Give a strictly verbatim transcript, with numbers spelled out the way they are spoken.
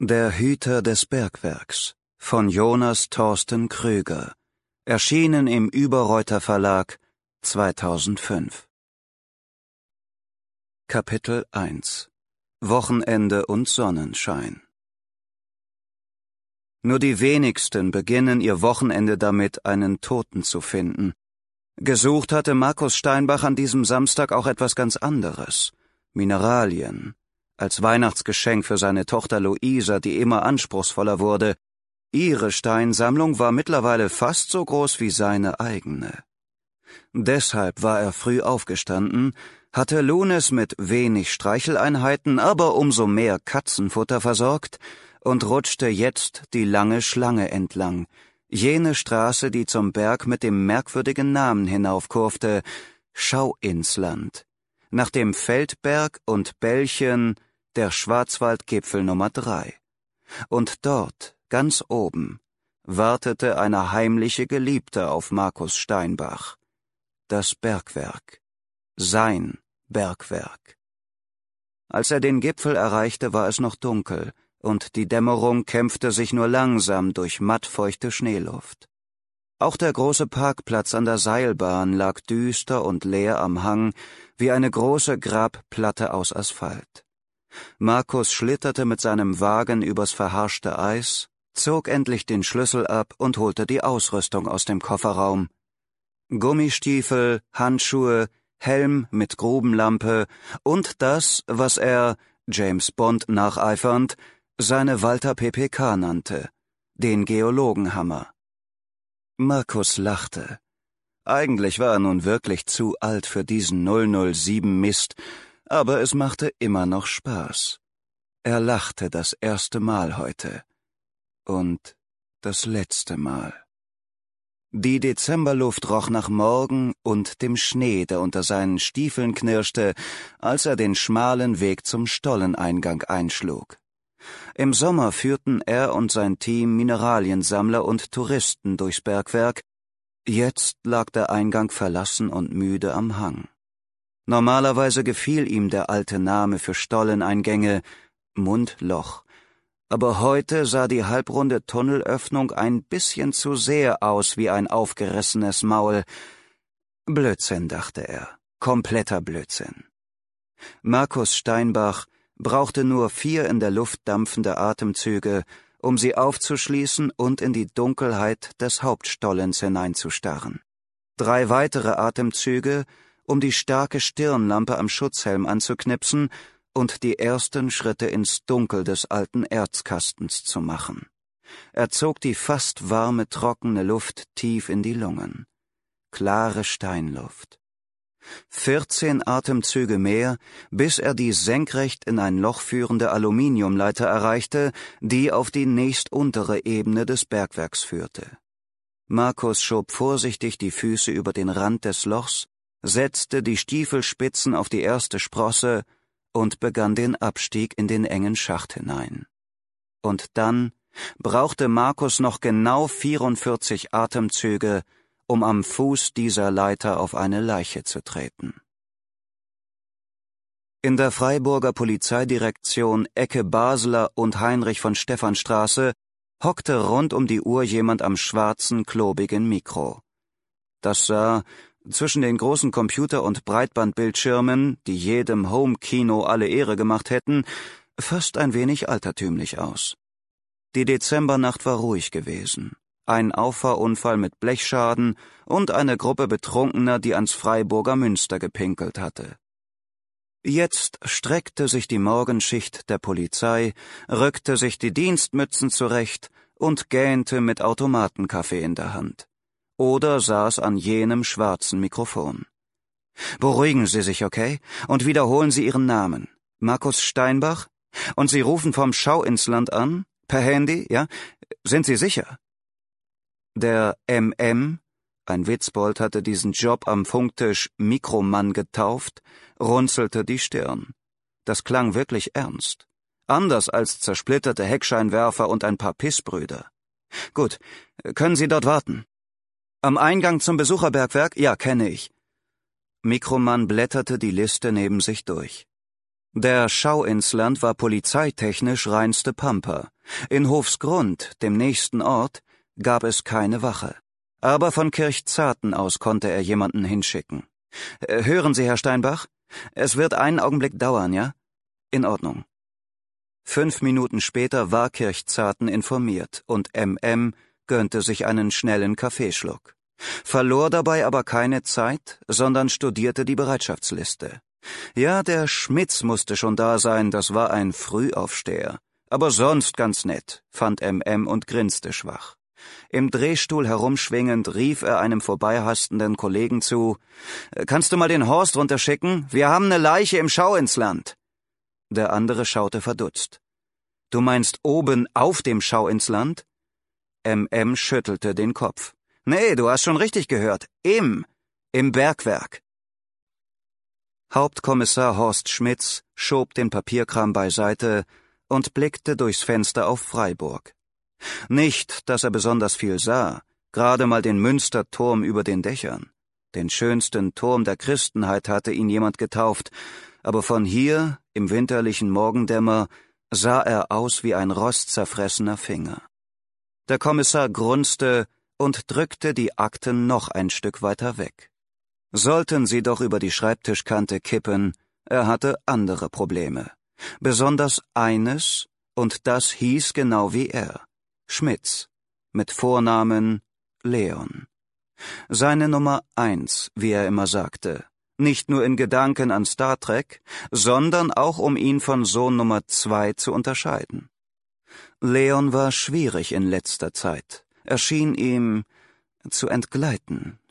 Der Hüter des Bergwerks von Jonas Thorsten Krüger, erschienen im Überreuter Verlag zweitausendfünf. Kapitel eins Wochenende und Sonnenschein. Nur die wenigsten beginnen ihr Wochenende damit, einen Toten zu finden. Gesucht hatte Markus Steinbach an diesem Samstag auch etwas ganz anderes: Mineralien. Als Weihnachtsgeschenk für seine Tochter Luisa, die immer anspruchsvoller wurde. Ihre Steinsammlung war mittlerweile fast so groß wie seine eigene. Deshalb war er früh aufgestanden, hatte Lunes mit wenig Streicheleinheiten, aber umso mehr Katzenfutter versorgt und rutschte jetzt die lange Schlange entlang, jene Straße, die zum Berg mit dem merkwürdigen Namen hinaufkurfte, Schauinsland, nach dem Feldberg und Bällchen der Schwarzwaldgipfel Nummer drei. Und dort, ganz oben, wartete eine heimliche Geliebte auf Markus Steinbach. Das Bergwerk. Sein Bergwerk. Als er den Gipfel erreichte, war es noch dunkel, und die Dämmerung kämpfte sich nur langsam durch mattfeuchte Schneeluft. Auch der große Parkplatz an der Seilbahn lag düster und leer am Hang, wie eine große Grabplatte aus Asphalt. Markus schlitterte mit seinem Wagen übers verharschte Eis, zog endlich den Schlüssel ab und holte die Ausrüstung aus dem Kofferraum. Gummistiefel, Handschuhe, Helm mit Grubenlampe und das, was er, James Bond nacheifernd, seine Walter P P K nannte, den Geologenhammer. Markus lachte. Eigentlich war er nun wirklich zu alt für diesen null null sieben Mist, aber es machte immer noch Spaß. Er lachte das erste Mal heute. Und das letzte Mal. Die Dezemberluft roch nach Morgen und dem Schnee, der unter seinen Stiefeln knirschte, als er den schmalen Weg zum Stolleneingang einschlug. Im Sommer führten er und sein Team Mineraliensammler und Touristen durchs Bergwerk. Jetzt lag der Eingang verlassen und müde am Hang. Normalerweise gefiel ihm der alte Name für Stolleneingänge, Mundloch. Aber heute sah die halbrunde Tunnelöffnung ein bisschen zu sehr aus wie ein aufgerissenes Maul. Blödsinn, dachte er, kompletter Blödsinn. Markus Steinbach brauchte nur vier in der Luft dampfende Atemzüge, um sie aufzuschließen und in die Dunkelheit des Hauptstollens hineinzustarren. Drei weitere Atemzüge, um die starke Stirnlampe am Schutzhelm anzuknipsen und die ersten Schritte ins Dunkel des alten Erzkastens zu machen. Er zog die fast warme, trockene Luft tief in die Lungen. Klare Steinluft. Vierzehn Atemzüge mehr, bis er die senkrecht in ein Loch führende Aluminiumleiter erreichte, die auf die nächstuntere Ebene des Bergwerks führte. Markus schob vorsichtig die Füße über den Rand des Lochs, setzte die Stiefelspitzen auf die erste Sprosse und begann den Abstieg in den engen Schacht hinein. Und dann brauchte Markus noch genau vierundvierzig Atemzüge, um am Fuß dieser Leiter auf eine Leiche zu treten. In der Freiburger Polizeidirektion Ecke Basler und Heinrich von Stephanstraße hockte rund um die Uhr jemand am schwarzen, klobigen Mikro. Das sah, zwischen den großen Computer- und Breitbandbildschirmen, die jedem Home-Kino alle Ehre gemacht hätten, fast ein wenig altertümlich aus. Die Dezembernacht war ruhig gewesen. Ein Auffahrunfall mit Blechschaden und eine Gruppe Betrunkener, die ans Freiburger Münster gepinkelt hatte. Jetzt streckte sich die Morgenschicht der Polizei, rückte sich die Dienstmützen zurecht und gähnte mit Automatenkaffee in der Hand. Oder saß an jenem schwarzen Mikrofon. Beruhigen Sie sich, okay? Und wiederholen Sie Ihren Namen. Markus Steinbach? Und Sie rufen vom Schauinsland an? Per Handy, ja? Sind Sie sicher? Der M M, ein Witzbold hatte diesen Job am Funktisch Mikromann getauft, runzelte die Stirn. Das klang wirklich ernst. Anders als zersplitterte Heckscheinwerfer und ein paar Pissbrüder. Gut, können Sie dort warten? Am Eingang zum Besucherbergwerk? Ja, kenne ich. Mikromann blätterte die Liste neben sich durch. Der Schauinsland war polizeitechnisch reinste Pampa. In Hofsgrund, dem nächsten Ort, gab es keine Wache. Aber von Kirchzarten aus konnte er jemanden hinschicken. »Hören Sie, Herr Steinbach? Es wird einen Augenblick dauern, ja? In Ordnung.« Fünf Minuten später war Kirchzarten informiert und M M gönnte sich einen schnellen Kaffeeschluck. Verlor dabei aber keine Zeit, sondern studierte die Bereitschaftsliste. Ja, der Schmitz musste schon da sein, das war ein Frühaufsteher. Aber sonst ganz nett, fand M M und grinste schwach. Im Drehstuhl herumschwingend rief er einem vorbeihastenden Kollegen zu: »Kannst du mal den Horst runterschicken? Wir haben eine Leiche im Schauinsland.« Der andere schaute verdutzt. »Du meinst oben auf dem Schauinsland?« M M schüttelte den Kopf. »Nee, du hast schon richtig gehört. Im, im Bergwerk.« Hauptkommissar Horst Schmitz schob den Papierkram beiseite und blickte durchs Fenster auf Freiburg. Nicht, dass er besonders viel sah, gerade mal den Münsterturm über den Dächern. Den schönsten Turm der Christenheit hatte ihn jemand getauft, aber von hier, im winterlichen Morgendämmer, sah er aus wie ein rostzerfressener Finger. Der Kommissar grunzte und drückte die Akten noch ein Stück weiter weg. Sollten sie doch über die Schreibtischkante kippen, er hatte andere Probleme. Besonders eines, und das hieß genau wie er: Schmitz, mit Vornamen Leon. Seine Nummer eins, wie er immer sagte, nicht nur in Gedanken an Star Trek, sondern auch um ihn von Sohn Nummer zwei zu unterscheiden. Leon war schwierig in letzter Zeit, er schien ihm zu entgleiten.